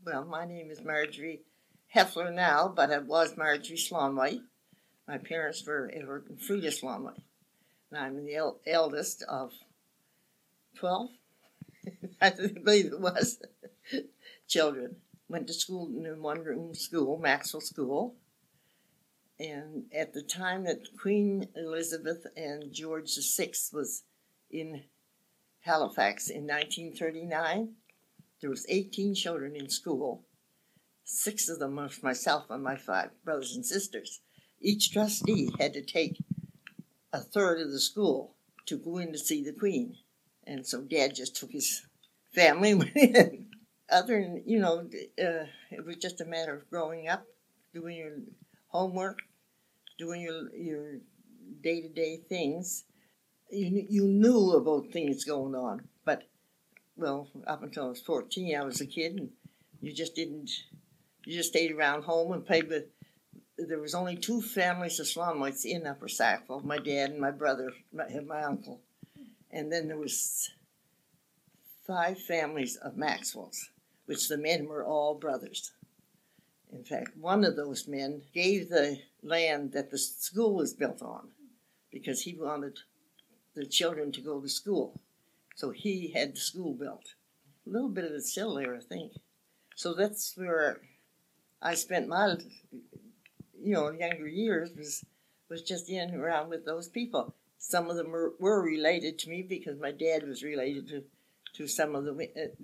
Well, my name is Marjorie Heffler now, but I was Marjorie Slaunwhite. My parents were Edward and Frida Slaunwhite. And I'm the eldest of 12, I believe it was, children. Went to school in a one-room school, Maxwell School. And at the time that Queen Elizabeth and George VI was in Halifax in 1939, there was 18 children in school. 6 of them was myself and my 5 brothers and sisters. Each trustee had to take a third of the school to go in to see the Queen. And so Dad just took his family and went in. Other than, it was just a matter of growing up, doing your homework, doing your day-to-day things. You knew about things going on, but, well, up until I was 14, I was a kid, and you just stayed around home and played with. There was only 2 families of Slaunwhites in Upper Sackville, my dad and my brother, my uncle. And then there was 5 families of Maxwells, which the men were all brothers. In fact, one of those men gave the land that the school was built on because he wanted the children to go to school. So he had the school built. A little bit of it's still there, I think. So that's where I spent my younger years was just in and around with those people. Some of them were related to me because my dad was related to some of them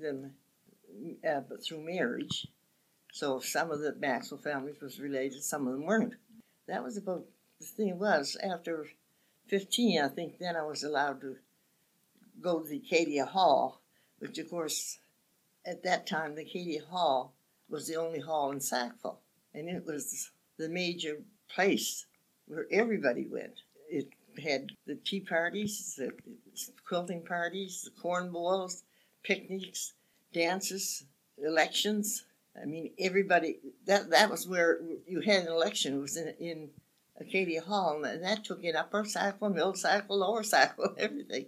but through marriage. So some of the Maxwell families was related, some of them weren't. That was about, the thing was, after 15, I think then I was allowed to go to the Acadia Hall, which of course, at that time, the Acadia Hall was the only hall in Sackville. And it was the major place where everybody went. It had the tea parties, the quilting parties, the corn boils, picnics, dances, elections. I mean, everybody, that was where you had an election. It was in Acadia Hall, and that took in Upper Sackville, Middle Sackville, Lower Sackville, everything.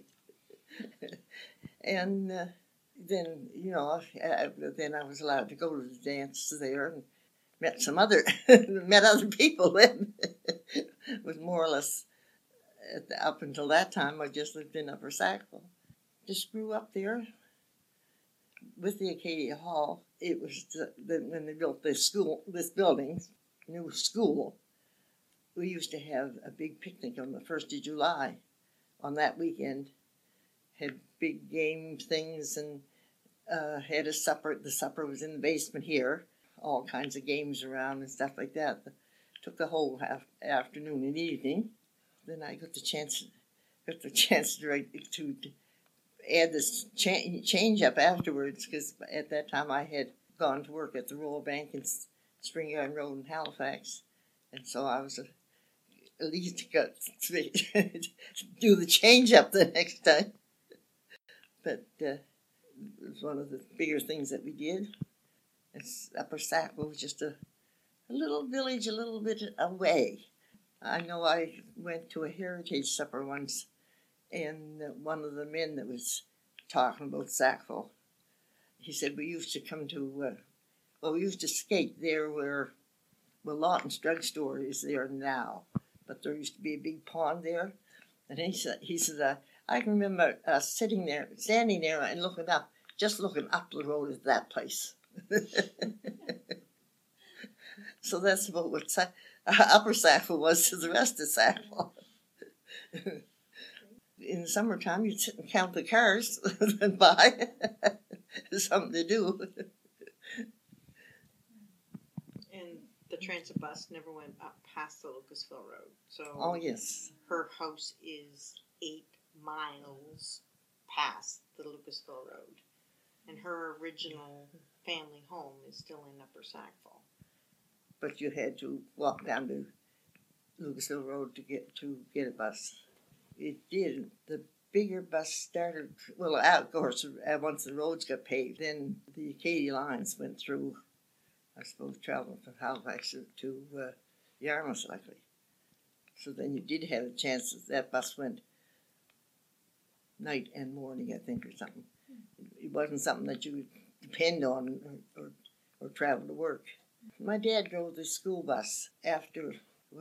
And then, then I was allowed to go to the dances there and met other people then. It was more or less, up until that time, I just lived in Upper Sackville. Just grew up there with the Acadia Hall. It was when they built this building, new school, we used to have a big picnic on the 1st of July. On that weekend, had big game things and had a supper. The supper was in the basement here. All kinds of games around and stuff like that. Took the whole afternoon and evening. Then I got the chance to add this change up afterwards, because at that time I had gone to work at the Royal Bank in Spring Garden Road in Halifax, and so I was at least got to do the change up the next time. But it was one of the bigger things that we did. Upper Sackville was just a little village a little bit away. I know I went to a heritage supper once, and one of the men that was talking about Sackville, he said we used to come to, we used to skate there where Lawton's drugstore is there now, but there used to be a big pond there. And he said, I can remember standing there and looking up the road at that place. So that's about what Upper Sackville was to the rest of Sackville. In the summertime, you'd sit and count the cars and buy something to do. And the transit bus never went up past the Lucasville Road. So oh, yes. Her house is 8 miles past the Lucasville Road. And her original family home is still in Upper Sackville. But you had to walk down to Lucasville Road to get a bus. It did. The bigger bus started, of course, once the roads got paved, then the Acadia lines went through, I suppose, traveling from Halifax to Yarmouth, likely. So then you did have a chance that bus went night and morning, I think, or something. It wasn't something that you would depend on or travel to work. My dad drove the school bus after,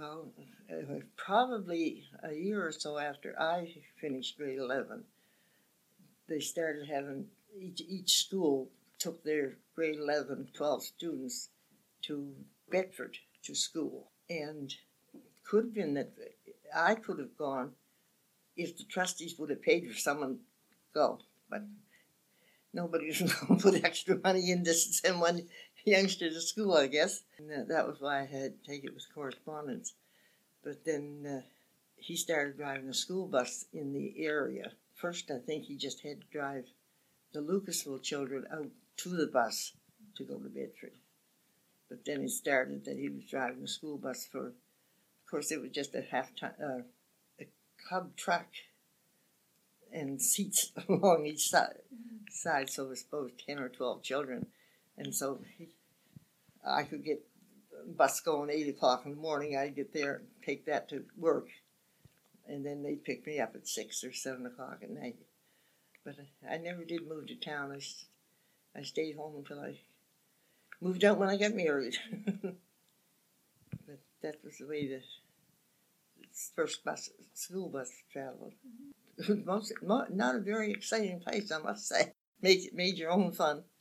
probably a year or so after I finished grade 11. They started having, each school took their grade 11, 12 students to Bedford to school. And could have been that I could have gone if the trustees would have paid for someone to go. But nobody was going to put extra money in to send one youngster to school, I guess. And that was why I had to take it with correspondence. But then he started driving a school bus in the area. First, I think he just had to drive the Lucasville children out to the bus to go to Bedford. But then it started that he was driving a school bus for, of course, it was just a a club truck and seats along each side, so it was supposed 10 or 12 children. And so I could get a bus going 8 o'clock in the morning. I'd get there and take that to work. And then they'd pick me up at 6 or 7 o'clock at night. But I never did move to town. I stayed home until I moved out when I got married. But that was the way the first school bus traveled. It was not a very exciting place, I must say. Made your own fun.